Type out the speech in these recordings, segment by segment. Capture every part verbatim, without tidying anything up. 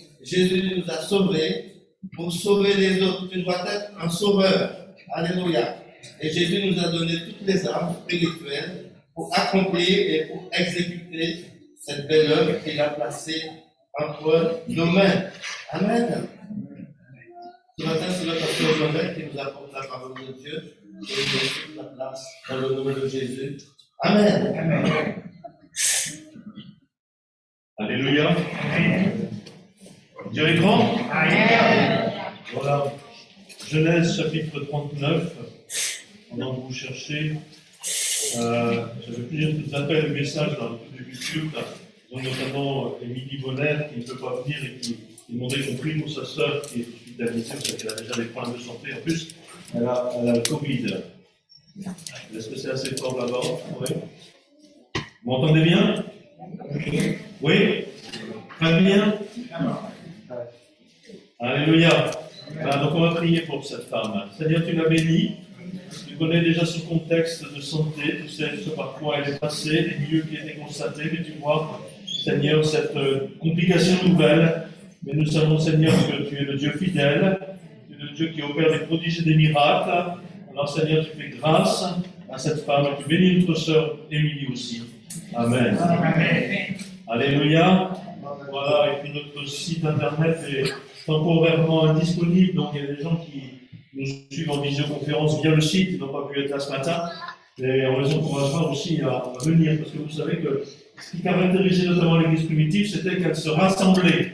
Jésus nous a sauvés. Pour sauver les autres, tu dois être un sauveur. Alléluia. Et Jésus nous a donné toutes les armes spirituelles pour accomplir et pour exécuter cette belle œuvre qu'il a placée entre nos mains. Amen. Ce matin, c'est le pasteur Joseph qui nous apporte la parole de Dieu et il laisse la place dans le nom de Jésus. Amen. Amen. Alléluia. Dieu est grand. Amen. Voilà. Genèse chapitre trente-neuf. Pendant que vous cherchez, euh, j'avais plusieurs appels et messages dans le début du culte, dont notamment Émilie Bonner qui ne peut pas venir et qui demandait qu'on prie pour sa sœur qui est hospitalisée parce qu'elle a déjà des problèmes de santé. En plus, elle a, elle a le Covid. Est-ce que c'est assez fort là-bas? Oui. Vous m'entendez bien? Oui? Très bien? Alléluia. Voilà, donc on va prier pour cette femme. Seigneur, tu l'as bénie. Tu connais déjà ce contexte de santé, tu sais ce par quoi elle est passée, les milieux qui étaient constatés, mais tu vois, Seigneur, cette euh, complication nouvelle. Mais nous savons, Seigneur, que tu es le Dieu fidèle, tu es le Dieu qui opère des prodiges et des miracles. Alors, Seigneur, tu fais grâce à cette femme, et tu bénis notre sœur Émilie aussi. Amen. Amen. Alléluia. Voilà, et puis notre site internet est temporairement indisponible, donc il y a des gens qui nous suivent en visioconférence via le site, ils n'ont pas pu être là ce matin, et en raison qu'on va voir aussi à, à venir, parce que vous savez que ce qui caractérisait notamment l'Église primitive, c'était qu'elle se rassemblait.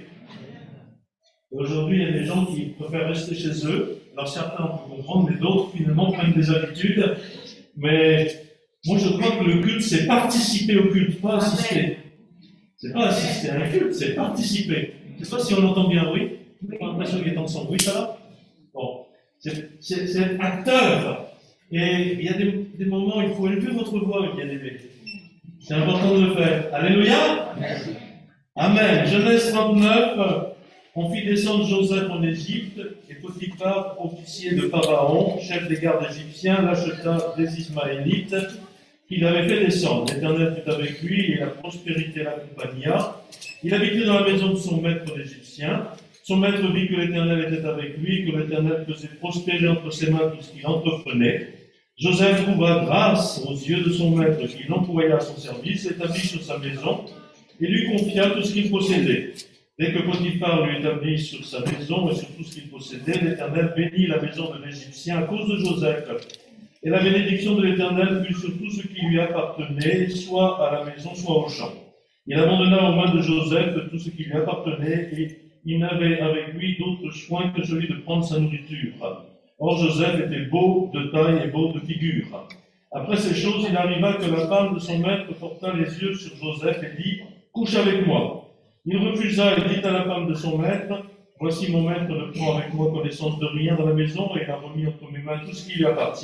Et aujourd'hui, il y a des gens qui préfèrent rester chez eux, alors certains on peut comprendre, mais d'autres finalement prennent des habitudes, mais moi je crois que le culte, c'est participer au culte, pas assister. C'est pas assister à un culte, c'est participer. Je ne sais pas si on l'entend bien, oui? J'ai pas l'impression qu'il est en son. Oui, ça va? Bon. C'est être acteur. Et il y a des, des moments où il faut élever votre voix, bien aimé. C'est important de le faire. Alléluia. Amen. Genèse trente-neuf. On fit descendre Joseph en Égypte, et Potiphar, officier de Pharaon, chef des gardes égyptiens, l'acheta des Ismaélites, qu'il avait fait descendre. L'Éternel fut avec lui, et la prospérité l'accompagna. Il habitait dans la maison de son maître l'Égyptien. Son maître vit que l'Éternel était avec lui, que l'Éternel faisait prospérer entre ses mains tout ce qu'il entreprenait. Joseph trouva grâce aux yeux de son maître, qui l'employa à son service, établit sur sa maison, et lui confia tout ce qu'il possédait. Dès que Potiphar lui établit sur sa maison et sur tout ce qu'il possédait, l'Éternel bénit la maison de l'Égyptien à cause de Joseph. Et la bénédiction de l'Éternel fut sur tout ce qui lui appartenait, soit à la maison, soit au champ. Il abandonna aux mains de Joseph tout ce qui lui appartenait, et il n'avait avec lui d'autre soin que celui de prendre sa nourriture. Or Joseph était beau de taille et beau de figure. Après ces choses, il arriva que la femme de son maître porta les yeux sur Joseph et dit « Couche avec moi ». Il refusa et dit à la femme de son maître « Voici mon maître ne prend avec moi connaissance de rien dans la maison, et il a remis entre mes mains tout ce qui lui appartient.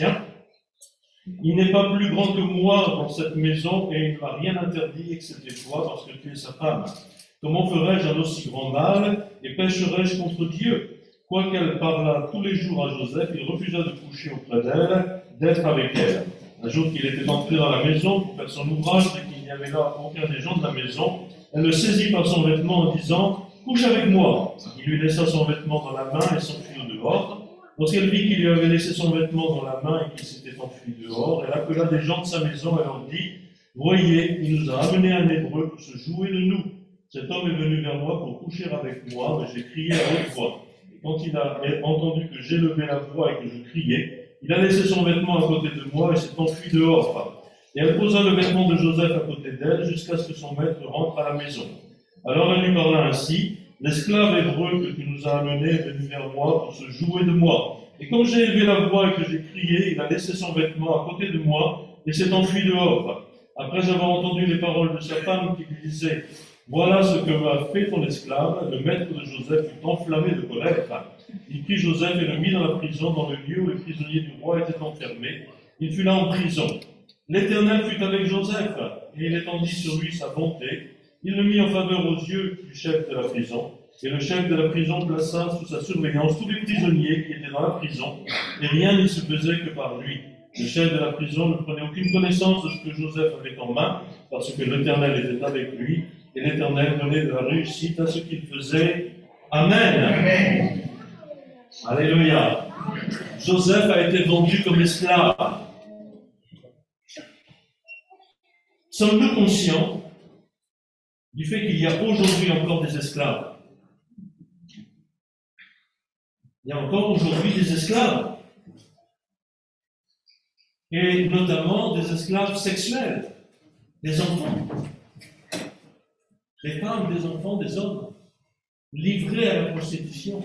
Il n'est pas plus grand que moi dans cette maison, et il ne m'a rien interdit excepté toi, parce que tu es sa femme. Comment ferais-je un aussi grand mal, et pécherais-je contre Dieu ?» Quoiqu'elle parlât tous les jours à Joseph, il refusa de coucher auprès d'elle, d'être avec elle. Un jour qu'il était entré dans la maison pour faire son ouvrage, et qu'il n'y avait là aucun des gens de la maison, elle le saisit par son vêtement en disant « Couche avec moi !» Il lui laissa son vêtement dans la main et s'enfuit au dehors. Lorsqu'elle vit qu'il lui avait laissé son vêtement dans la main et qu'il s'était enfui dehors, elle appela des gens de sa maison et leur dit « Voyez, il nous a amené un Hébreu pour se jouer de nous. Cet homme est venu vers moi pour coucher avec moi, mais j'ai crié à haute voix. Et quand il a entendu que j'élevais la voix et que je criais, il a laissé son vêtement à côté de moi et s'est enfui dehors. Et elle posa le vêtement de Joseph à côté d'elle jusqu'à ce que son maître rentre à la maison. Alors elle lui parla ainsi, « L'esclave hébreu que tu nous as amené est venu vers moi pour se jouer de moi. Et comme j'ai élevé la voix et que j'ai crié, il a laissé son vêtement à côté de moi et s'est enfui dehors. Après avoir entendu les paroles de sa femme qui lui disait, « Voilà ce que m'a fait ton esclave, le maître de Joseph fut enflammé de colère. Il prit Joseph et le mit dans la prison, dans le lieu où les prisonniers du roi étaient enfermés. Il fut là en prison. L'Éternel fut avec Joseph, et il étendit sur lui sa bonté. Il le mit en faveur aux yeux du chef de la prison, et le chef de la prison plaça sous sa surveillance tous les prisonniers qui étaient dans la prison, et rien n'y se faisait que par lui. Le chef de la prison ne prenait aucune connaissance de ce que Joseph avait en main, parce que l'Éternel était avec lui, et l'Éternel donnait de la réussite à ce qu'il faisait Amen. Amen. Alléluia. Joseph a été vendu comme esclave. Sommes-nous conscients du fait qu'il y a aujourd'hui encore des esclaves? Il y a encore aujourd'hui des esclaves. Et notamment des esclaves sexuels, des enfants. Des femmes, des enfants, des hommes, livrés à la prostitution.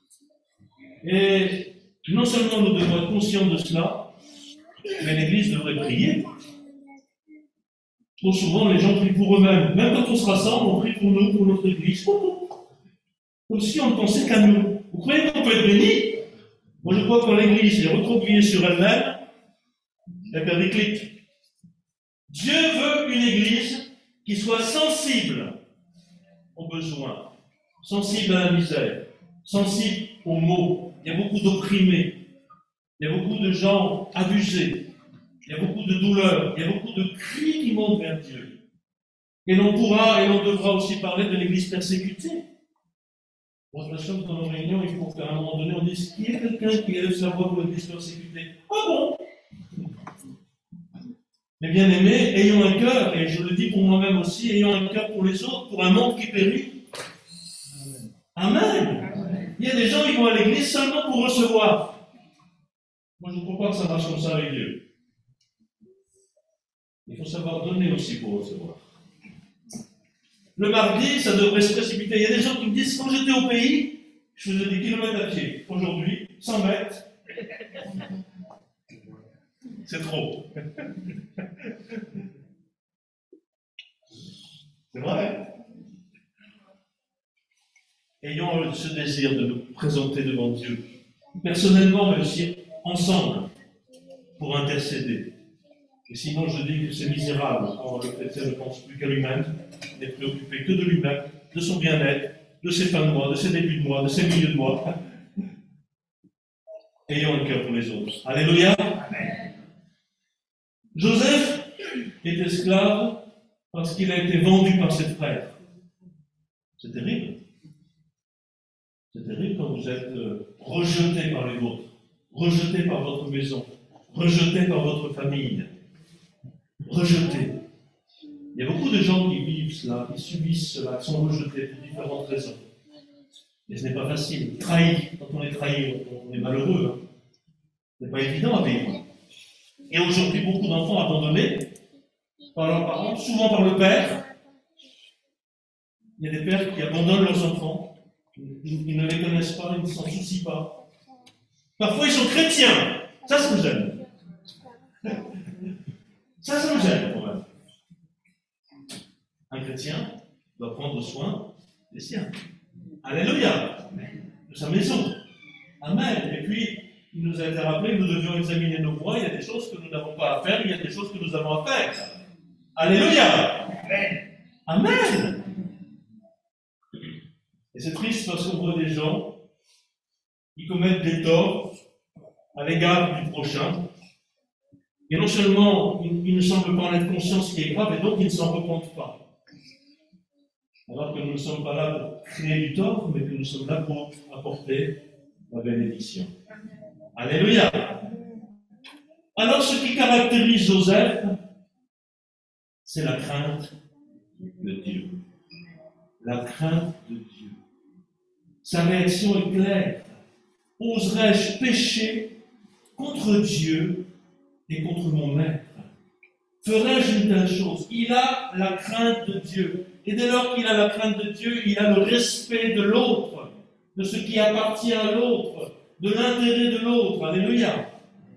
Et non seulement nous devons être conscients de cela, mais l'Église devrait prier. Trop souvent, les gens prient pour eux-mêmes. Même quand on se rassemble, on prie pour nous, pour notre Église. Comme si on ne pensait qu'à nous. Vous croyez qu'on peut être béni? Moi, je crois que quand l'Église est recroquevillée sur elle-même, elle perd des clics. Dieu veut une Église qui soit sensible aux besoins, sensible à la misère, sensible aux maux. Il y a beaucoup d'opprimés, il y a beaucoup de gens abusés, il y a beaucoup de douleurs, il y a beaucoup de cris qui montent vers Dieu. Et l'on pourra et l'on devra aussi parler de l'Église persécutée. Moi, je m'assure que dans nos réunions, il faut qu'à un moment donné, on dise qu'il y a quelqu'un qui élève sa voix pour l'Église persécutée. Ah bon? Mais bien aimés, ayons un cœur, et je le dis pour moi-même aussi, ayons un cœur pour les autres, pour un monde qui périt. Amen. Amen. Il y a des gens qui vont à l'église seulement pour recevoir. Moi, je ne crois pas que ça marche comme ça avec Dieu. Il faut savoir donner aussi pour recevoir. Le mardi, ça devrait se précipiter. Il y a des gens qui me disent, quand j'étais au pays, je faisais des kilomètres à pied. Aujourd'hui, cent mètres. C'est trop. C'est vrai. Ayons ce désir de nous présenter devant Dieu, personnellement, mais aussi ensemble, pour intercéder. Et sinon, je dis que c'est misérable quand le chrétien ne pense plus qu'à lui-même, n'est préoccupé que de lui-même, de son bien-être, de ses fins de mois, de ses débuts de mois, de ses milieux de mois. Ayons un cœur pour les autres. Alléluia. Amen. Joseph est esclave parce qu'il a été vendu par ses frères. C'est terrible. C'est terrible quand vous êtes rejeté par les vôtres, rejeté par votre maison, rejeté par votre famille. Rejeté. Il y a beaucoup de gens qui vivent cela, qui subissent cela, qui sont rejetés pour différentes raisons. Et ce n'est pas facile. Trahi. Quand on est trahi, on est malheureux. Hein. Ce n'est pas évident à vivre. Et aujourd'hui, beaucoup d'enfants abandonnés par leurs parents, souvent par le père. Il y a des pères qui abandonnent leurs enfants. Ils, ils ne les connaissent pas, ils ne s'en soucient pas. Parfois, ils sont chrétiens. Ça, ça me gêne. Ça, ça me gêne, quand même. Un chrétien doit prendre soin des siens. Alléluia. De sa maison. Amen. Et puis, il nous a été rappelé que nous devions examiner nos voies. Il y a des choses que nous n'avons pas à faire, il y a des choses que nous avons à faire. Alléluia. Amen. Amen. Et c'est triste parce qu'on voit des gens qui commettent des torts à l'égard du prochain. Et non seulement ils, ils ne semblent pas en être conscients, ce qui est grave, et donc ils ne s'en repentent pas. Alors que nous ne sommes pas là pour créer du tort, mais que nous sommes là pour apporter la bénédiction. Alléluia. Alors ce qui caractérise Joseph, c'est la crainte de Dieu. La crainte de Dieu. Sa réaction est claire. Oserais-je pécher contre Dieu et contre mon maître? Ferais-je une telle chose? Il a la crainte de Dieu. Et dès lors qu'il a la crainte de Dieu, il a le respect de l'autre, de ce qui appartient à l'autre, de l'intérêt de l'autre. Alléluia.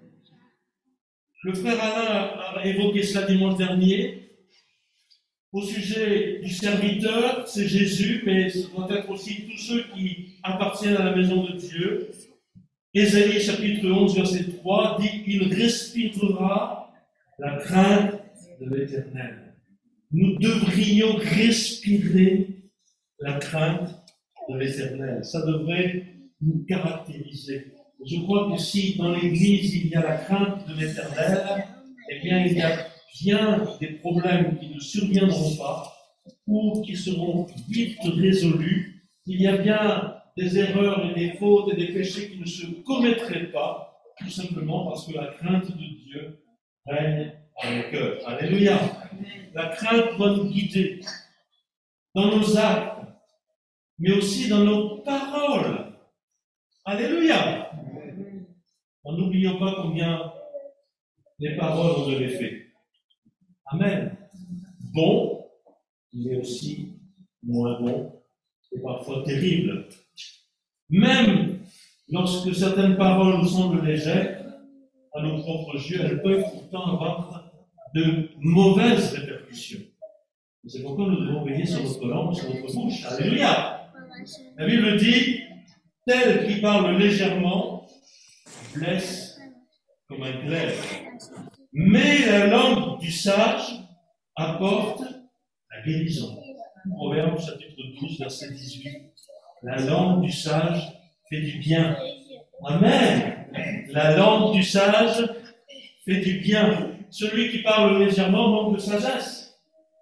Le frère Alain a évoqué cela dimanche dernier. Au sujet du serviteur, c'est Jésus, mais ce doit être aussi tous ceux qui appartiennent à la maison de Dieu. Ésaïe chapitre onze, verset trois, dit qu'il respirera la crainte de l'Éternel. Nous devrions respirer la crainte de l'Éternel. Ça devrait nous caractériser. Je crois que si dans l'Église il y a la crainte de l'Éternel, eh bien il y a bien des problèmes qui ne surviendront pas ou qui seront vite résolus qu'il y a bien des erreurs et des fautes et des péchés qui ne se commettraient pas, tout simplement parce que la crainte de Dieu règne dans nos cœurs. Alléluia. La crainte doit nous guider dans nos actes, mais aussi dans nos paroles. Alléluia. En n'oublions pas combien les paroles ont de l'effet. Amen. Bon, mais aussi moins bon et parfois terrible. Même lorsque certaines paroles nous semblent légères, à nos propres yeux, elles peuvent pourtant avoir de mauvaises répercussions. C'est pourquoi nous devons veiller sur notre langue, sur notre bouche. Alléluia. La Bible dit, tel qui parle légèrement blesse comme un glaive. Mais la langue du sage apporte la guérison. Proverbe chapitre douze, verset dix-huit. La langue du sage fait du bien. Amen. La langue du sage fait du bien. Celui qui parle légèrement manque de sagesse.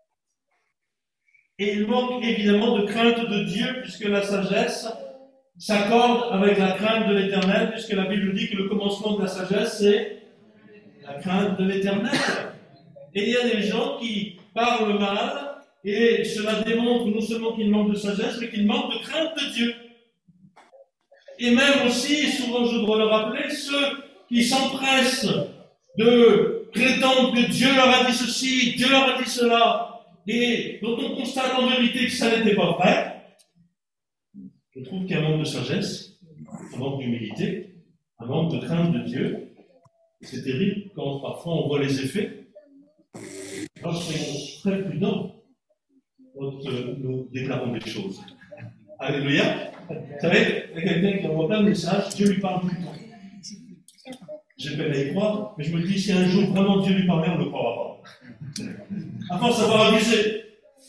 Et il manque évidemment de crainte de Dieu, puisque la sagesse s'accorde avec la crainte de l'Éternel, puisque la Bible dit que le commencement de la sagesse, c'est la crainte de l'Éternel. Et il y a des gens qui parlent mal, et cela démontre non seulement qu'ils manquent de sagesse, mais qu'ils manquent de crainte de Dieu. Et même aussi, souvent je dois le rappeler, ceux qui s'empressent de prétendre que Dieu leur a dit ceci, Dieu leur a dit cela, et dont on constate en vérité que ça n'était pas vrai, je trouve qu'il y a un manque de sagesse, un manque d'humilité, un manque de crainte de Dieu. C'est terrible quand parfois on voit les effets. Alors soyons très prudents quand nous déclarons des choses. Alléluia. Vous savez, il y a quelqu'un qui envoie plein de messages, Dieu lui parle tout le temps. J'ai peine à y croire, mais je me dis, si un jour vraiment Dieu lui parlait, on ne le croira pas. À force d'avoir abusé.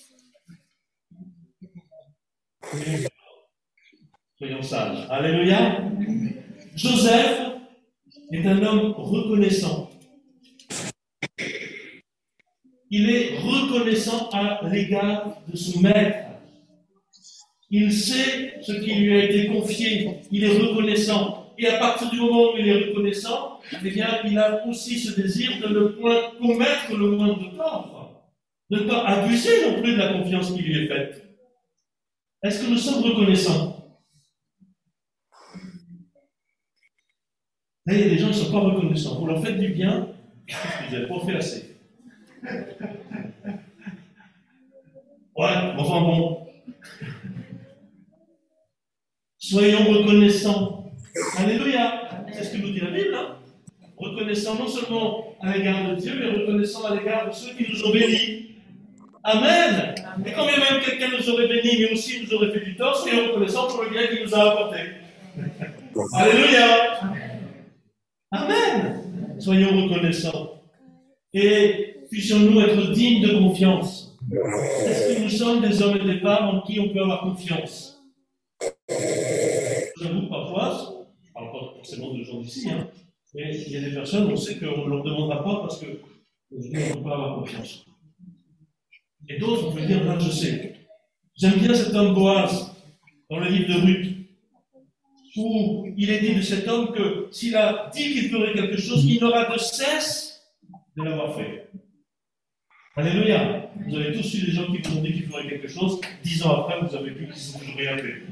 Soyons sages. Alléluia. Joseph est un homme reconnaissant. Il est reconnaissant à l'égard de son maître. Il sait ce qui lui a été confié. Il est reconnaissant. Et à partir du moment où il est reconnaissant, eh bien, il a aussi ce désir de ne point commettre le moindre tort, de ne pas abuser non plus de la confiance qui lui est faite. Est-ce que nous sommes reconnaissants? Là, il y a des gens qui ne sont pas reconnaissants. Vous leur faites du bien, vous n'avez pas fait assez. Ouais, enfin bon. Soyons reconnaissants. Alléluia. C'est ce que nous dit la Bible. Hein? Reconnaissant non seulement à l'égard de Dieu, mais reconnaissant à l'égard de ceux qui nous ont bénis. Amen. Et quand bien même quelqu'un nous aurait bénis, mais aussi nous aurait fait du tort, soyons reconnaissants pour le bien qu'il nous a apporté. Alléluia. Amen. Soyons reconnaissants. Et puissions-nous être dignes de confiance. Est-ce que nous sommes des hommes et des femmes en qui on peut avoir confiance? J'avoue, parfois, je ne parle pas forcément de gens d'ici, hein, mais il y a des personnes, on sait qu'on ne leur demandera pas parce qu'on ne peut pas avoir confiance. Et d'autres, on peut dire, là, je sais. J'aime bien cet homme Boaz, dans le livre de Ruth, où il est dit de cet homme que s'il a dit qu'il ferait quelque chose, il n'aura de cesse de l'avoir fait. Alléluia. Vous avez tous eu des gens qui vous ont dit qu'ils feraient quelque chose, dix ans après, vous avez vu qu'ils n'ont toujours rien fait.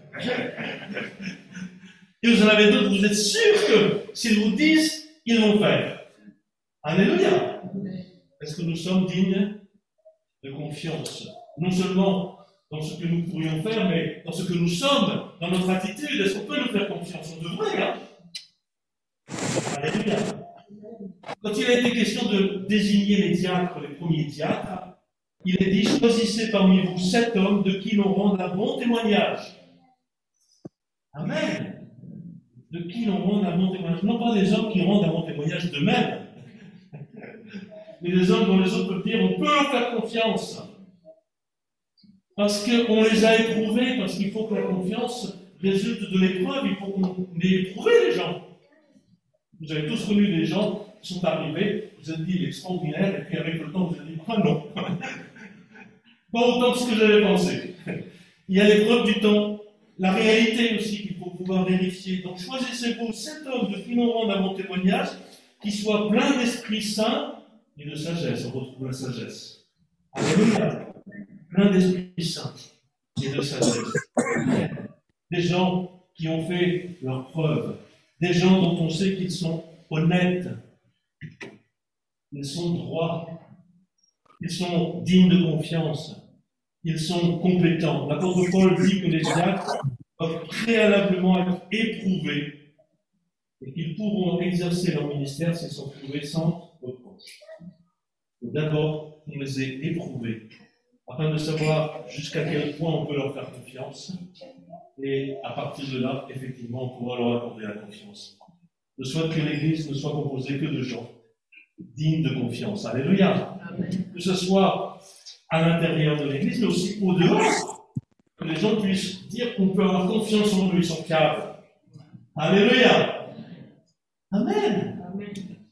Et vous en avez d'autres, vous êtes sûr que s'ils vous disent, ils vont faire. Alléluia. Est-ce que nous sommes dignes de confiance? Non seulement dans ce que nous pourrions faire, mais dans ce que nous sommes, dans notre attitude. Est-ce qu'on peut nous faire confiance? On devrait, hein? Alléluia. Quand il a été question de désigner les diacres, les premiers diacres, il est dit, choisissez parmi vous sept hommes de qui l'on rende un bon témoignage. Amen. De qui l'on rende un bon témoignage. Non pas des hommes qui rendent un bon témoignage d'eux-mêmes, mais des hommes dont les autres peuvent dire, on peut leur faire confiance. Parce qu'on les a éprouvés, parce qu'il faut que la confiance résulte de l'épreuve, il faut qu'on ait éprouvé les gens. Vous avez tous connu des gens qui sont arrivés, vous avez dit, il est extraordinaire, et puis avec le temps, vous avez dit, ah non, pas autant que ce que j'avais pensé. Il y a l'épreuve du temps. la réalité aussi qu'il faut pouvoir vérifier. Donc choisissez-vous sept hommes de qui nous rendent à mon témoignage, qui soient pleins d'Esprit Saint et de sagesse. On retrouve la sagesse. Alléluia. Plein d'Esprit Saint et de sagesse. Des gens qui ont fait leurs preuves. Des gens dont on sait qu'ils sont honnêtes. Ils sont droits. Ils sont dignes de confiance. Ils sont compétents. L'apôtre Paul dit que les diacres doivent préalablement être éprouvés et qu'ils pourront exercer leur ministère s'ils sont trouvés sans reproche. D'abord, on les ait éprouvés afin de savoir jusqu'à quel point on peut leur faire confiance. Et à partir de là, effectivement, on pourra leur accorder la confiance. Je souhaite que l'Église ne soit composée que de gens dignes de confiance. Alléluia. Amen. Que ce soit à l'intérieur de l'Église, mais aussi au dehors. Que les gens puissent dire qu'on peut avoir confiance en eux, ils sont fiables. Alléluia. Amen. Amen.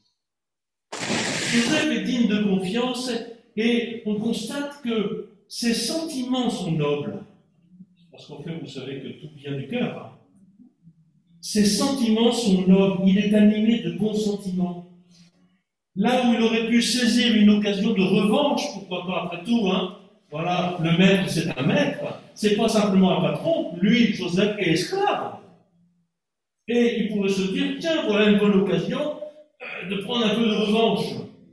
Joseph est digne de confiance et on constate que ses sentiments sont nobles. Parce qu'en fait, vous savez que tout vient du cœur. Ses sentiments sont nobles. Il est animé de bons sentiments. Là où il aurait pu saisir une occasion de revanche, pourquoi pas, après tout, hein, voilà, le maître, c'est un maître. C'est pas simplement un patron. Lui, Joseph, est esclave. Et il pourrait se dire, tiens, voilà une bonne occasion de prendre un peu de revanche.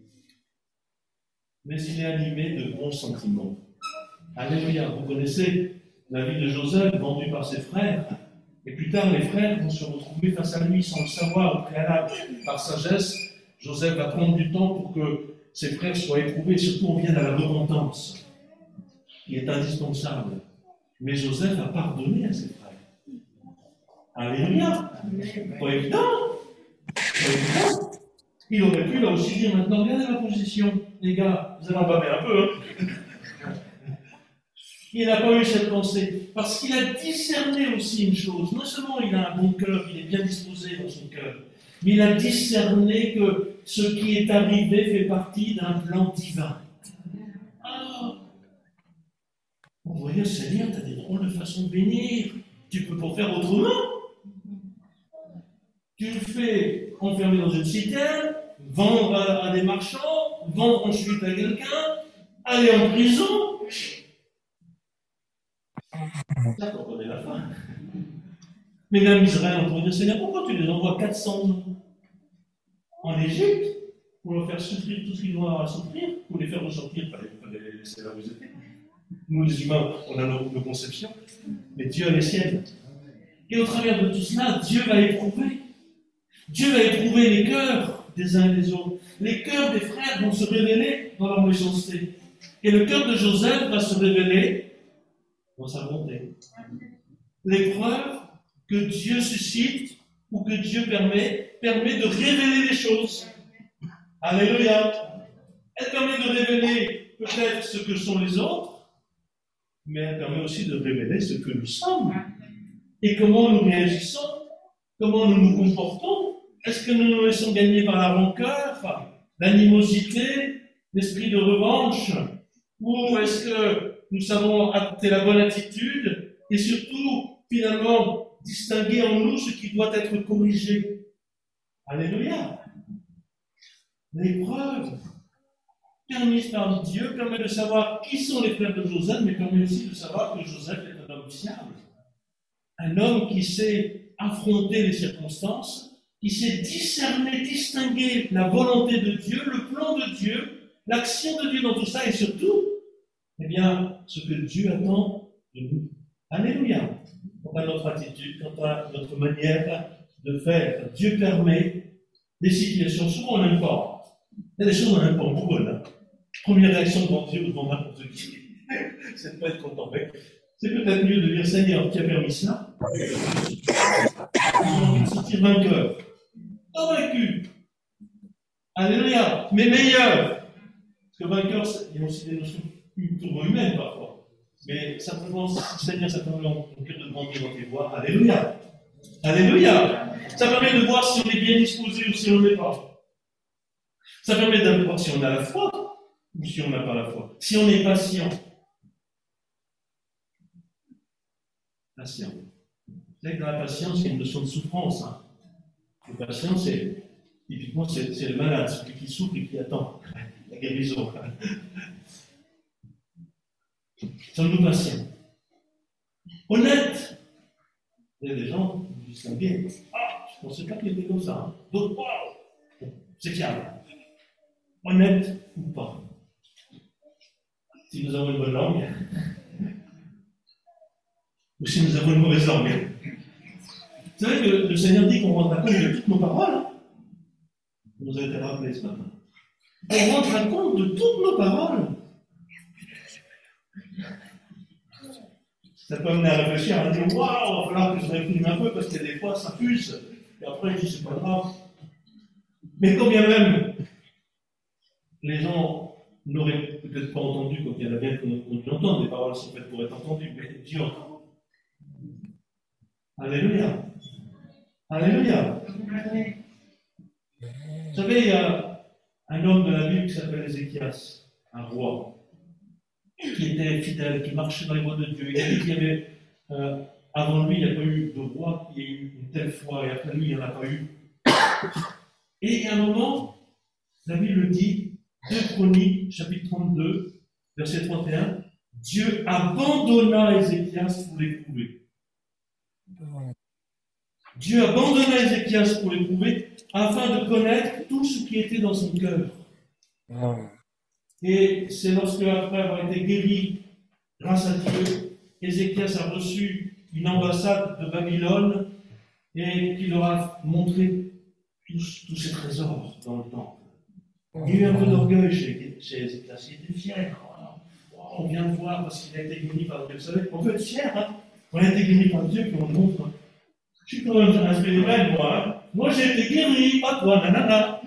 Mais il est animé de bons sentiments. Alléluia. Vous connaissez la vie de Joseph, vendu par ses frères. Et plus tard, les frères vont se retrouver face à lui sans le savoir au préalable. Par sagesse, Joseph va prendre du temps pour que ses frères soient éprouvés. Surtout, on vient à la repentance, qui est indispensable. Mais Joseph a pardonné à ses frères. Alléluia. Pas évident. Pas évident. Il aurait pu là aussi dire maintenant, regardez ma position, les gars, vous allez en baver un peu, hein. Il n'a pas eu cette pensée, parce qu'il a discerné aussi une chose. Non seulement il a un bon cœur, il est bien disposé dans son cœur, mais il a discerné que ce qui est arrivé fait partie d'un plan divin. Ah, on voyait, Seigneur, tu as des drôles de façons de bénir, tu peux pas faire autrement. Tu le fais enfermer dans une citerne, vendre à, à des marchands, vendre ensuite à quelqu'un, aller en prison. Ça, on connaît la fin. Mais même Israël, on pourrait dire, Seigneur, pourquoi tu les envoies quatre cents ans en Égypte pour leur faire souffrir tout ce qu'ils vont avoir à souffrir, pour les faire ressortir, il fallait les laisser là où ils étaient. Nous, les humains, on a nos, nos conceptions, mais Dieu a les siennes. Et au travers de tout cela, Dieu va éprouver. Dieu va éprouver les cœurs des uns et des autres. Les cœurs des frères vont se révéler dans leur méchanceté. Et le cœur de Joseph va se révéler dans sa bonté. L'épreuve que Dieu suscite ou que Dieu permet, permet de révéler les choses. Alléluia. Elle permet de révéler peut-être ce que sont les autres, mais elle permet aussi de révéler ce que nous sommes. Et comment nous réagissons, comment nous nous comportons. Est-ce que nous nous laissons gagner par la rancœur, l'animosité, l'esprit de revanche, ou est-ce que nous savons adopter la bonne attitude et surtout, finalement, distinguer en nous ce qui doit être corrigé. Alléluia. L'épreuve permise par Dieu permet de savoir qui sont les frères de Joseph, mais permet aussi de savoir que Joseph est un homme fiable. Un homme qui sait affronter les circonstances, qui sait discerner, distinguer la volonté de Dieu, le plan de Dieu, l'action de Dieu dans tout ça, et surtout, eh bien, ce que Dieu attend de nous. Alléluia. Quant à notre attitude, quant à notre manière de faire, Dieu permet des situations, souvent on n'aime pas. Il y a des choses qu'on n'aime pas, on bourre, là. Première réaction devant Dieu ou devant n'importe qui, c'est de ne pas être content. Mais c'est peut-être mieux de dire, Seigneur, qui a permis cela. J'ai envie de sortir vainqueur. Convaincu. Alléluia. Mais meilleur. Parce que vainqueur, il y a aussi des notions humaines parfois. Mais simplement, Seigneur, ça permet mon cœur de grandir dans tes voies. Alléluia. Alléluia. Ça permet de voir si on est bien disposé ou si on ne l'est pas. Ça permet de voir si on a la foi ou si on n'a pas la foi. Si on est patient. Patient. savez que dans la patience, il y a une notion de souffrance. Hein. La patience, c'est, typiquement, c'est, c'est le malade, celui qui souffre et qui attend la guérison. Sommes-nous patients? Honnête. Il y a des gens qui disent bien. Ah, je ne pensais pas qu'il était comme ça. Hein. D'autres, waouh, c'est clair. Honnête ou pas. Si nous avons une bonne langue, ou si nous avons une mauvaise langue. Vous savez que le Seigneur dit qu'on rendra compte de toutes nos paroles. Hein. Ça nous a été rappelé ce matin. On rendra compte de toutes nos paroles. Ça peut amener à réfléchir, à dire waouh, il va falloir que je réfléchisse un peu parce que des fois ça fuse. Et après, je dis c'est pas grave. Mais quand bien même, les gens n'auraient peut-être pas entendu, comme il y en a bien qu'on entende, les paroles sont faites pour être entendues, mais Dieu entend. Alléluia. Alléluia. Vous savez, il y a un homme de la Bible qui s'appelle Ézéchias, un roi, qui était fidèle, qui marchait dans les voies de Dieu. Il a dit qu'il y avait, euh, avant lui, il n'y a pas eu de roi qui ait eu une telle foi, et après lui, il n'y en a pas eu. Et il y a un moment, la Bible dit, deux Chroniques, chapitre trente-deux, verset trente et un, Dieu abandonna Ézéchias pour l'éprouver. Dieu abandonna Ézéchias pour l'éprouver afin de connaître tout ce qui était dans son cœur. Et c'est lorsque, après avoir été guéri grâce à Dieu, Ézéchias a reçu une ambassade de Babylone et qui leur a montré tous, tous ses trésors dans le temple. Il y a eu un peu d'orgueil chez, chez Ézéchias. Il était fier. Oh, on vient de voir parce qu'il a été guéri par Dieu. Vous savez, on peut être fier. Hein, on a été guéri par Dieu, puis on le montre. Hein. Je suis quand même un spirituel, moi. Hein. Moi, j'ai été guéri, pas toi, nanana.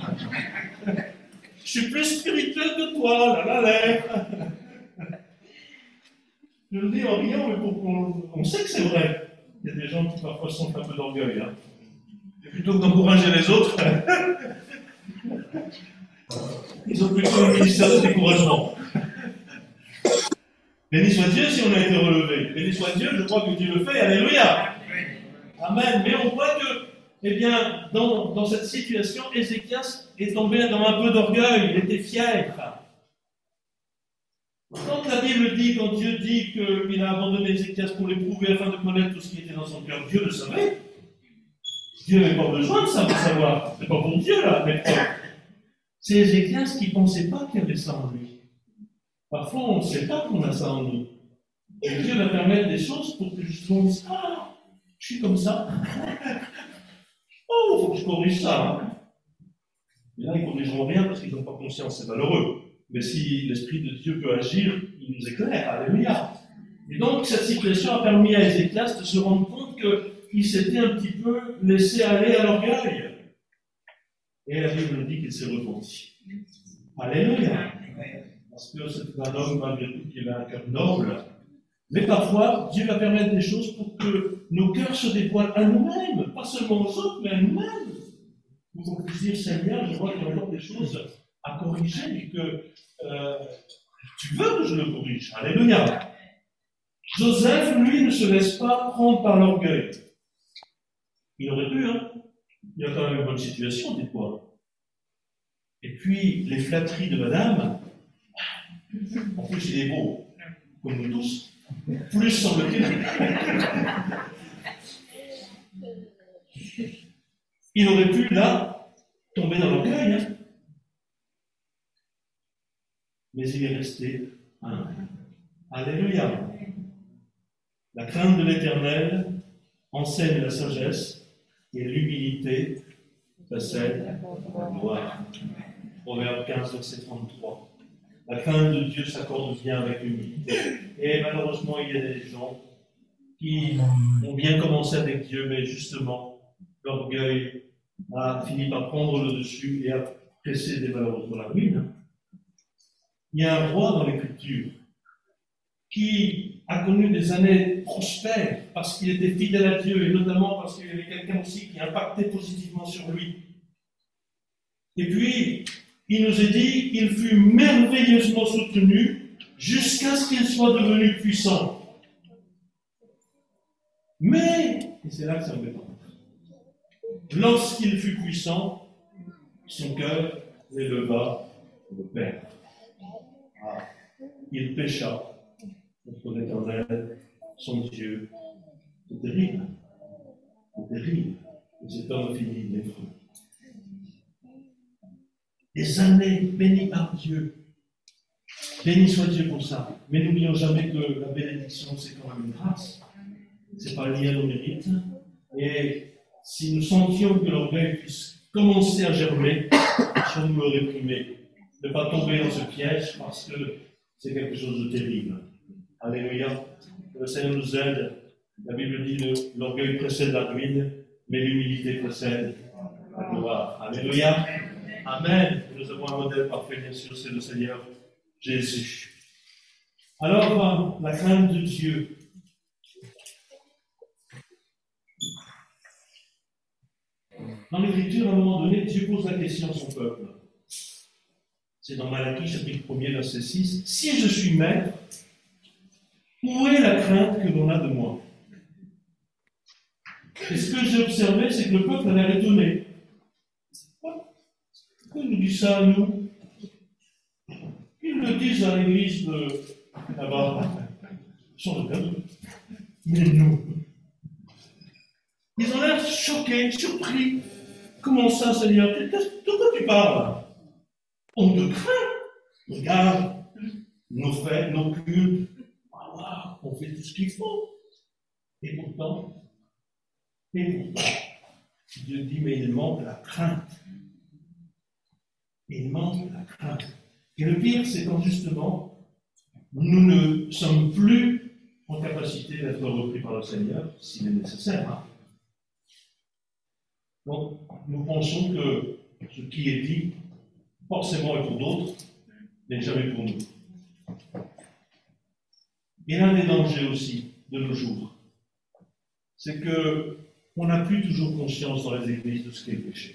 Je suis plus spirituel que toi, la la la. Je le dis en riant, mais pour qu'on on sait que c'est vrai. Il y a des gens qui parfois sont un peu d'orgueil. Hein. Et plutôt que d'encourager les autres, ils ont plutôt le ministère de découragement. Béni soit Dieu si on a été relevé. Béni soit Dieu, je crois que Dieu le fait. Alléluia. Amen. Mais on voit que, eh bien, dans, dans cette situation, Ézéchias est tombé dans un peu d'orgueil. Il était fier. Quand la Bible dit, quand Dieu dit qu'il a abandonné Ézéchias pour l'éprouver afin de connaître tout ce qui était dans son cœur, Dieu le savait. Dieu n'avait pas besoin de ça pour savoir. C'est pas pour Dieu, là, mais c'est Ézéchias qui ne pensait pas qu'il y avait ça en lui. Parfois, on ne sait pas qu'on a ça en nous. Et Dieu va permettre des choses pour que justement on dise « Ah, je suis comme ça. Oh, il faut que je corrige ça. Hein. » Et là, ils ne corrigeront rien parce qu'ils n'ont pas conscience, c'est malheureux. Mais si l'Esprit de Dieu peut agir, il nous éclaire. Alléluia. Et donc, cette situation a permis à Ézéchias de se rendre compte qu'il s'était un petit peu laissé aller à l'orgueil. Et la Bible dit qu'il s'est repenti. Alléluia. Parce que c'est un homme, malgré tout, qui avait un cœur noble. Mais parfois, Dieu va permettre des choses pour que nos cœurs se dévoilent à nous-mêmes, pas seulement aux autres, mais à nous-mêmes. Pour qu'on puisse dire, Seigneur, je vois qu'il y a encore des choses à corriger et que euh, tu veux que je le corrige. Alléluia. Joseph, lui, ne se laisse pas prendre par l'orgueil. Il aurait pu, hein. Il a quand même une bonne situation, dites-moi. Et puis, les flatteries de madame, en plus, il est beau, comme nous tous, plus semble-t-il. Il aurait pu, là, tomber dans l'orgueil, hein. Mais il est resté humble. Alléluia. La crainte de l'Éternel enseigne la sagesse et l'humilité précède la gloire. Proverbe quinze, verset trente-trois. La crainte de Dieu s'accorde bien avec l'humilité. Et malheureusement, il y a des gens qui ont bien commencé avec Dieu, mais justement, l'orgueil a fini par prendre le dessus et a précédé malheureusement la ruine. Il y a un roi dans l'Écriture qui a connu des années prospères parce qu'il était fidèle à Dieu et notamment parce qu'il y avait quelqu'un aussi qui impactait positivement sur lui. Et puis, il nous est dit qu'il fut merveilleusement soutenu jusqu'à ce qu'il soit devenu puissant. Mais, et c'est là que c'est embêtant, lorsqu'il fut puissant, son cœur l'éleva au Père. Ah, il pécha contre l'Éternel, son Dieu. C'est terrible. C'est terrible. Et cet homme finit lépreux. Des années bénies par Dieu. Béni soit Dieu pour ça. Mais n'oublions jamais que la bénédiction, c'est quand même une grâce. Ce n'est pas lié à nos mérites. Et si nous sentions que l'orgueil puisse commencer à germer, si nous le réprimer, ne pas tomber dans ce piège parce que c'est quelque chose de terrible. Alléluia. Que le Seigneur nous aide. La Bible dit que l'orgueil précède la ruine, mais l'humilité précède la gloire. Alléluia. Amen. Nous avons un modèle parfait, bien sûr, c'est le Seigneur Jésus. Alors, la crainte de Dieu. Dans l'Écriture, à un moment donné, Dieu pose la question à son peuple. C'est dans Malachie, chapitre un, verset six. Si je suis maître, où est la crainte que l'on a de moi? Et ce que j'ai observé, c'est que le peuple a l'air étonné. Pourquoi il nous dit ça à nous? Ils le disent à l'église de là-bas. Ils sont de mais nous. Ils ont l'air choqués, surpris. Comment ça, Seigneur? De quoi tu parles? On te craint. Regarde, nos fêtes, nos cultes. Ah, on fait tout ce qu'il faut. Et pourtant, et pourtant, Dieu dit, mais il manque la crainte. Il manque la crainte. Et le pire, c'est quand justement, nous ne sommes plus en capacité d'être repris par le Seigneur, s'il est nécessaire. Hein. Donc, nous pensons que ce qui est dit, forcément est pour d'autres, n'est jamais pour nous. Et l'un des dangers aussi de nos jours, c'est qu'on n'a plus toujours conscience dans les églises de ce qu'est le péché.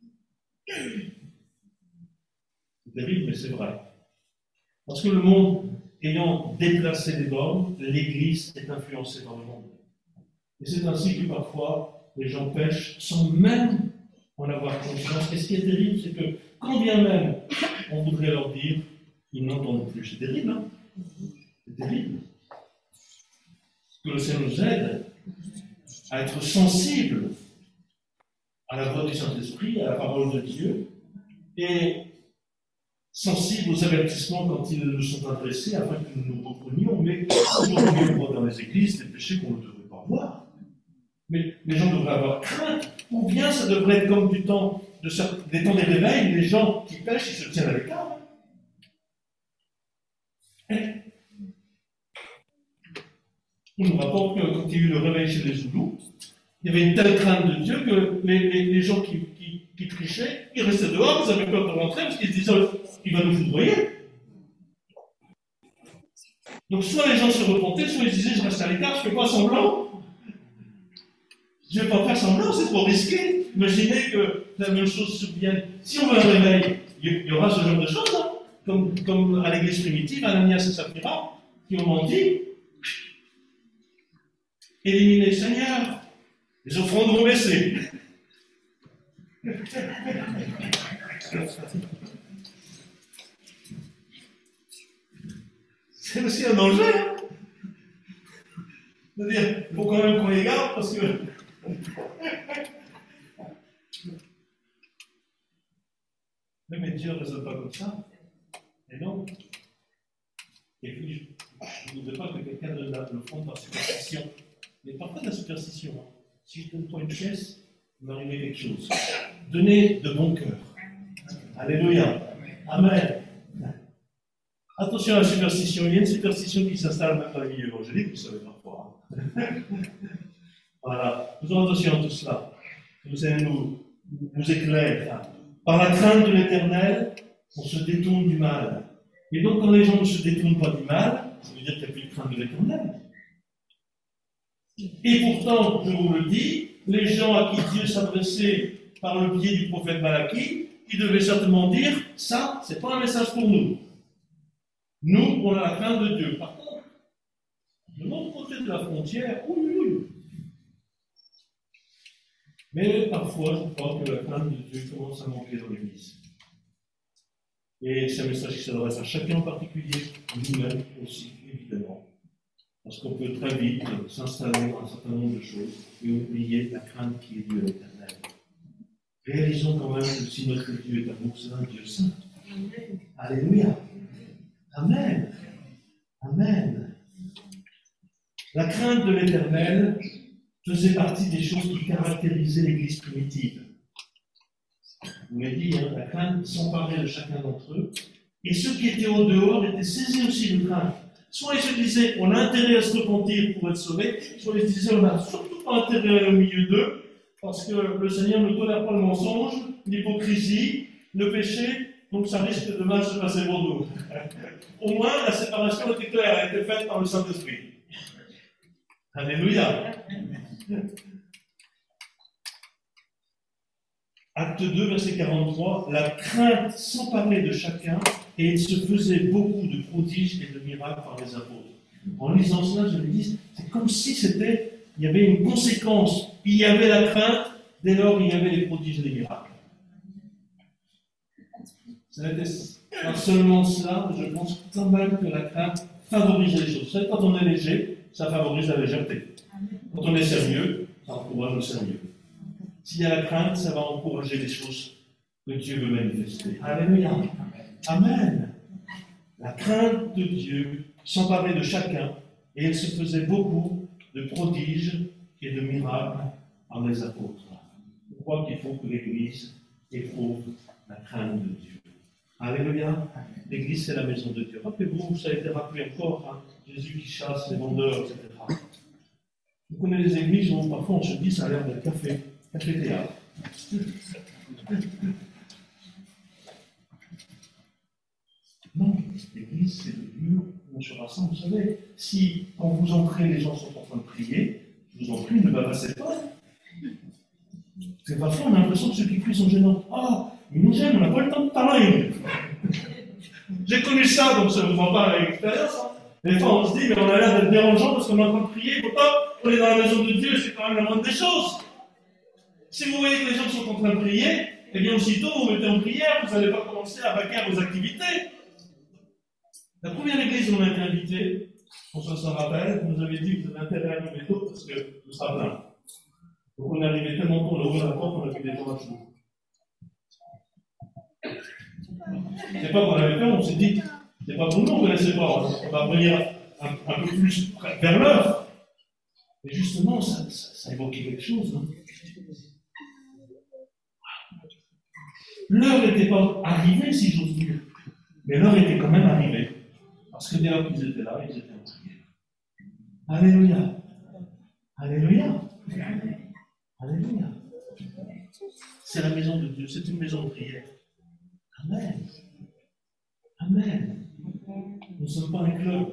C'est terrible, mais c'est vrai. Parce que le monde ayant déplacé les bornes, l'Église est influencée par le monde. Et c'est ainsi que parfois, les gens pêchent sans même en avoir conscience. Et ce qui est terrible, c'est que quand bien même on voudrait leur dire, ils n'entendent plus. C'est terrible, hein? C'est terrible. Que le Seigneur nous aide à être sensibles à la voix du Saint-Esprit, à la parole de Dieu, et sensibles aux avertissements quand ils nous sont adressés, afin que nous nous reprenions. Mais aujourd'hui, on voit dans les églises des péchés qu'on ne devrait pas voir. Mais les gens devraient avoir crainte. Ou bien ça devrait être comme du temps de, des temps des réveils, les gens qui pêchent, ils se tiennent à l'écart. On nous rapporte que quand il y a eu le réveil chez les Zoulous, il y avait une telle crainte de Dieu que les, les, les gens qui, qui, qui trichaient, ils restaient dehors, ils avaient peur de rentrer parce qu'ils se disaient il va nous foudroyer. Donc soit les gens se repentaient, soit ils disaient je reste à l'écart, je ne fais pas semblant. Je ne vais pas faire semblant, c'est trop risqué. Imaginez que la même chose se vienne. Si on veut un réveil, il y aura ce genre de choses, hein, comme, comme à l'église primitive, Ananias et Saphira, qui ont menti. Éliminez Seigneur, les offrandes vont baisser. C'est aussi un danger. Hein. C'est-à-dire, il faut quand même qu'on les garde parce que. Mais Dieu ne raisonne pas comme ça. Et non. Et puis, je ne voudrais pas que quelqu'un donne le fond par superstition. Mais parfois de la superstition. Hein. Si je donne toi une pièce, il va arriver quelque chose. Donnez de bon cœur. Alléluia. Amen. Attention à la superstition. Il y a une superstition qui s'installe même dans les milieux évangéliques, vous savez parfois. Hein. Voilà. Faisons attention à tout cela. Vous allez nous, nous éclairer. Hein. Par la crainte de l'Éternel, on se détourne du mal. Et donc, quand les gens ne se détournent pas du mal, ça veut dire qu'il n'y a plus de crainte de l'Éternel. Et pourtant, je vous le dis, les gens à qui Dieu s'adressait par le biais du prophète Malachie, ils devaient certainement dire, ça, c'est pas un message pour nous. Nous, on a la crainte de Dieu. Par contre, de l'autre côté de la frontière, oui, oui, Mais parfois, je crois que la crainte de Dieu commence à manquer dans l'Église. Et c'est un message qui s'adresse à chacun en particulier, nous-mêmes aussi, évidemment. Parce qu'on peut très vite s'installer dans un certain nombre de choses et oublier la crainte qui est due à l'Éternel. Réalisons quand même que si notre Dieu est amour, c'est un Dieu saint. Amen. Alléluia. Amen. Amen. La crainte de l'Éternel faisait partie des choses qui caractérisaient l'Église primitive. Vous l'avez dit, hein, la crainte s'emparait de chacun d'entre eux. Et ceux qui étaient au dehors étaient saisis aussi de crainte. Soit ils se disaient, on a intérêt à se repentir pour être sauvés, soit ils se disaient, on n'a surtout pas intérêt à aller au milieu d'eux, parce que le Seigneur ne tolère pas le mensonge, l'hypocrisie, le péché, donc ça risque de mal se passer pour nous. Au moins, la séparation était claire, elle était faite par le Saint-Esprit. Alléluia. Acte deux, verset quarante-trois, la crainte s'emparait de chacun et il se faisait beaucoup de prodiges et de miracles par les apôtres. En lisant cela, je me dis, c'est comme si c'était, il y avait une conséquence. Il y avait la crainte, dès lors il y avait les prodiges et les miracles. Ce n'était pas seulement cela, mais je pense quand même que la crainte favorise les choses. Vous savez, quand on est léger, ça favorise la légèreté. Quand on est sérieux, ça encourage le sérieux. S'il y a la crainte, ça va encourager les choses que Dieu veut manifester. Alléluia. Amen. La crainte de Dieu s'emparait de chacun et elle se faisait beaucoup de prodiges et de miracles par les apôtres. Je crois qu'il faut que l'Église éprouve la crainte de Dieu. Alléluia. L'Église, c'est la maison de Dieu. Rappelez-vous, ça a été rappelé encore, hein, Jésus qui chasse les vendeurs, et cetera. Vous connaissez les églises où parfois on se dit ça a l'air d'être café, café-théâtre. Non, l'église, c'est le lieu où on se rassemble. Vous savez, si quand vous entrez, les gens sont en train de prier, je vous en prie, ne balancez pas. Parce que parfois, on a l'impression que ceux qui prient sont gênants. Ah, ils nous gênent, on n'a pas le temps de parler. J'ai connu ça, donc ça ne vous en parle avec l'expérience. Hein. Des fois, on se dit, mais on a l'air d'être dérangeant parce qu'on est en train de prier. Pourtant, on est dans la maison de Dieu, c'est quand même la moindre des choses. Si vous voyez que les gens sont en train de prier, eh bien, aussitôt, vous vous mettez en prière, vous n'allez pas commencer à vaquer à vos activités. La première église où on a été invité, François s'en rappelle, vous nous avait dit que vous avez intérêt à arriver tôt parce que tout sera plein. Donc on est arrivé tellement tôt, on a ouvert la porte, on a vu des gens à genoux. C'est pas qu'on avait peur, on s'est dit, c'est pas pour nous, on ne connaissait pas, on va venir un, un peu plus vers l'heure. Mais justement, ça, ça, ça évoquait quelque chose. Hein. L'heure n'était pas arrivée, si j'ose dire, mais l'heure était quand même arrivée. Parce que dès lors qu'ils étaient là, ils étaient en prière. Alléluia. Alléluia. Alléluia. C'est la maison de Dieu, c'est une maison de prière. Amen. Amen. Nous ne sommes pas un club.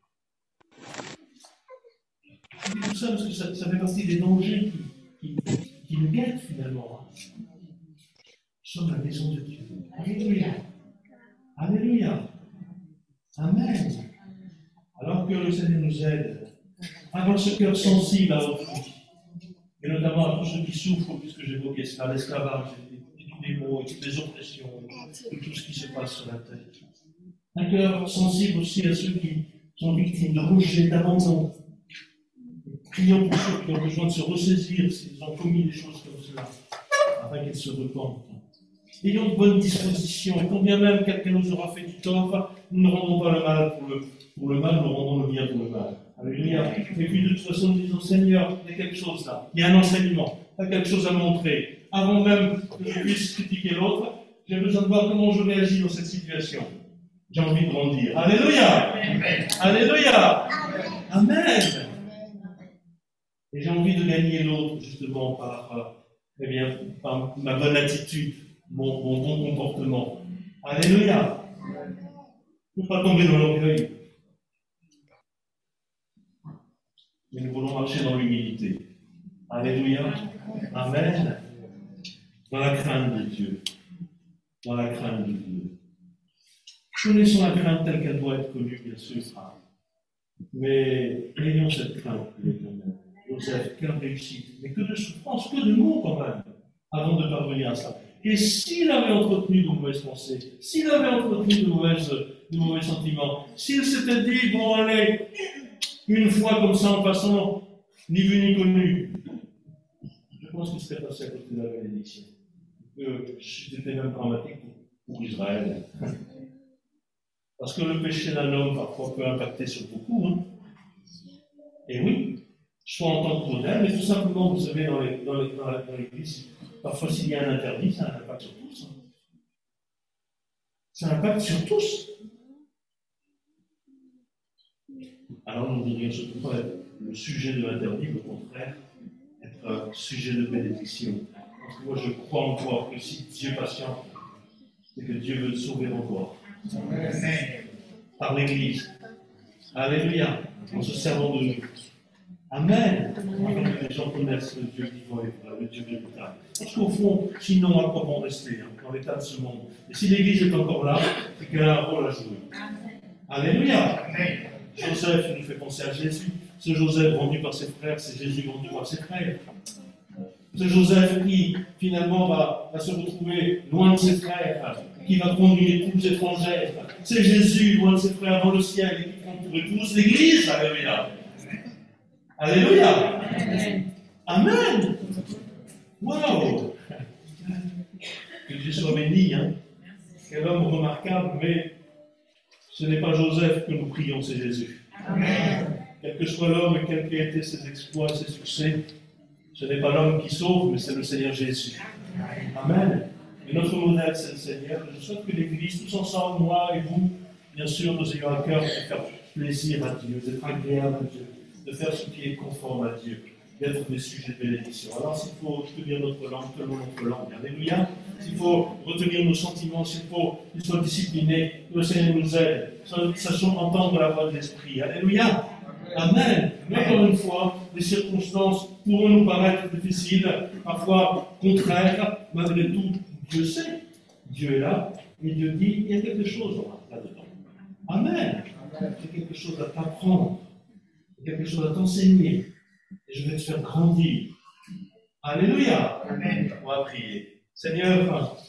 Je dis tout ça parce que ça, ça fait partie des dangers qui, qui, qui nous guettent finalement. Nous sommes la maison de Dieu. Alléluia. Alléluia. Amen. Alors que le Seigneur nous aide à avoir ce cœur sensible à autrui, et notamment à tous ceux qui souffrent, puisque j'évoquais cela, l'esclavage, et tous les maux, et toutes les oppressions, et tout ce qui se passe sur la terre. Un cœur sensible aussi à ceux qui sont victimes de rejet, d'abandon. Prions pour ceux qui ont besoin de se ressaisir s'ils ont commis des choses comme cela, afin qu'ils se repentent. Ayons de bonnes dispositions, et quand bien même quelqu'un nous aura fait du tort, nous ne rendons pas le mal pour le, pour le mal, nous rendons le bien pour le mal. Alléluia. Et puis de toute façon, nous disons, Seigneur, il y a quelque chose là, il y a un enseignement, il y a quelque chose à montrer. Avant même que je puisse critiquer l'autre, j'ai besoin de voir comment je réagis dans cette situation. J'ai envie de grandir. Alléluia. Amen. Alléluia. Amen. Et j'ai envie de gagner l'autre, justement, par, eh bien, par ma bonne attitude. Mon, mon bon comportement. Alléluia. Il ne faut pas tomber dans l'orgueil. Mais nous voulons marcher dans l'humilité. Alléluia. Amen. Dans la crainte de Dieu. Dans la crainte de Dieu. Connaissons la crainte telle qu'elle doit être connue, bien sûr. Mais ayons cette crainte de l'Éternel. Joseph, quelle réussite. Mais que de souffrance, que de mots quand même, avant de parvenir à ça. Et s'il avait entretenu de mauvaises pensées, s'il avait entretenu de, mauvaises, de mauvais sentiments, s'il s'était dit, bon allez, une fois comme ça en passant, ni vu ni connu, je pense qu'il serait passé à côté de la bénédiction. Euh, C'était même dramatique pour, pour Israël. Parce que le péché d'un homme parfois peut impacter sur beaucoup. Hein. Et oui, soit en tant que modèle, mais tout simplement, vous savez, dans l'Église, dans les, dans la, dans l'église, parfois s'il y a un interdit, ça a un impact sur tous. Hein. Ça impacte sur tous. Alors nous ne devrions surtout pas être le sujet de l'interdit, au contraire, être un sujet de bénédiction. Parce que moi je crois encore que si Dieu patiente, c'est que Dieu veut te sauver encore. Amen. Par l'Église. Alléluia. En se servant de nous. Amen. Afin que les gens connaissent le Dieu vivant et vrai, le Dieu véritable. Parce qu'au fond, sinon, à quoi bon rester hein, dans l'état de ce monde? Et si l'Église est encore là, c'est qu'elle a un rôle à jouer. Alléluia. Amen. Joseph nous fait penser à Jésus. Ce Joseph vendu par ses frères, c'est Jésus vendu par ses frères. Ce Joseph qui, finalement, va, va se retrouver loin de ses frères, qui va prendre une épouse étrangère. C'est Jésus, loin de ses frères dans le ciel, et qui prend pour épouse l'Église. Alléluia. Alléluia. Amen. Amen. Wow. Que Dieu soit béni. Hein. Quel homme remarquable, mais ce n'est pas Joseph que nous prions, c'est Jésus. Amen. Quel que soit l'homme et quels qu'aient été ses exploits, ses succès, ce n'est pas l'homme qui sauve, mais c'est le Seigneur Jésus. Amen. Et notre modèle, c'est le Seigneur. Je souhaite que l'Église, tous ensemble, moi et vous, bien sûr, nous ayons à cœur de faire plaisir à Dieu, d'être agréable à Dieu, de faire ce qui est conforme à Dieu, d'être des sujets de bénédiction. Alors, s'il faut tenir notre langue, tenons notre langue. Alléluia. S'il faut retenir nos sentiments, s'il faut qu'ils soient disciplinés, que le Seigneur nous aide. Sachons entendre la voix de l'Esprit. Alléluia. Amen. Mais encore une fois, les circonstances pourront nous paraître difficiles, parfois contraires. Malgré tout, Dieu sait. Dieu est là. Et Dieu dit, il y a quelque chose là-dedans. Amen. Il y a quelque chose à t'apprendre. Il y a quelque chose à t'enseigner. Et je vais te faire grandir. Alléluia. Amen. On va prier. Seigneur,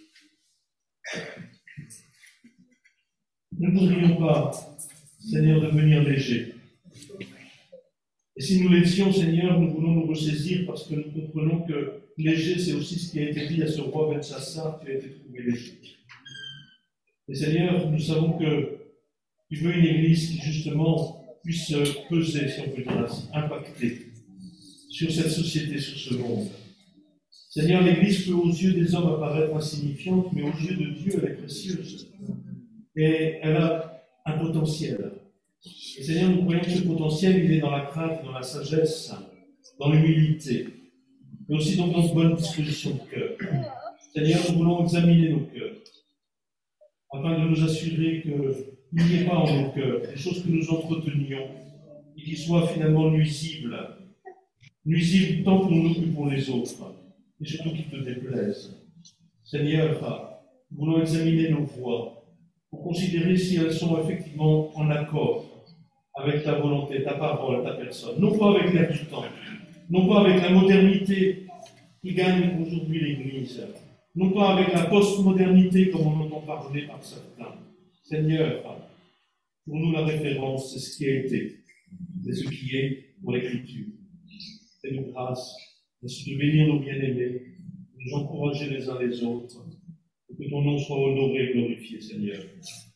nous ne voudrions pas, Seigneur, devenir légers. Et si nous l'étions, Seigneur, nous voulons nous ressaisir parce que nous comprenons que léger, c'est aussi ce qui a été dit à ce roi Belshazzar qui a été trouvé léger. Et Seigneur, nous savons que tu veux une église qui, justement, puisse peser, si on peut dire ainsi, impacter sur cette société, sur ce monde. Seigneur, l'église peut aux yeux des hommes apparaître insignifiante, mais aux yeux de Dieu, elle est précieuse. Et elle a un potentiel. Et Seigneur, nous croyons que ce potentiel, il est dans la crainte, dans la sagesse, dans l'humilité, mais aussi dans notre bonne disposition de cœur. Seigneur, nous voulons examiner nos cœurs, afin de nous assurer qu'il n'y ait pas en nos cœurs des choses que nous entretenions et qui soient finalement nuisibles, nuisibles tant pour nous que pour les autres, et surtout qui te déplaisent. Seigneur, nous voulons examiner nos voies pour considérer si elles sont effectivement en accord avec ta volonté, ta parole, ta personne. Non pas avec l'air du temps, non pas avec la modernité qui gagne aujourd'hui l'Église, non pas avec la postmodernité comme on entend parler par certains. Seigneur, pour nous la référence, c'est ce qui a été, c'est ce qui est pour l'Écriture. Fais-nous grâce, merci de bénir nos bien-aimés, de nous encourager les uns les autres, et que ton nom soit honoré et glorifié, Seigneur.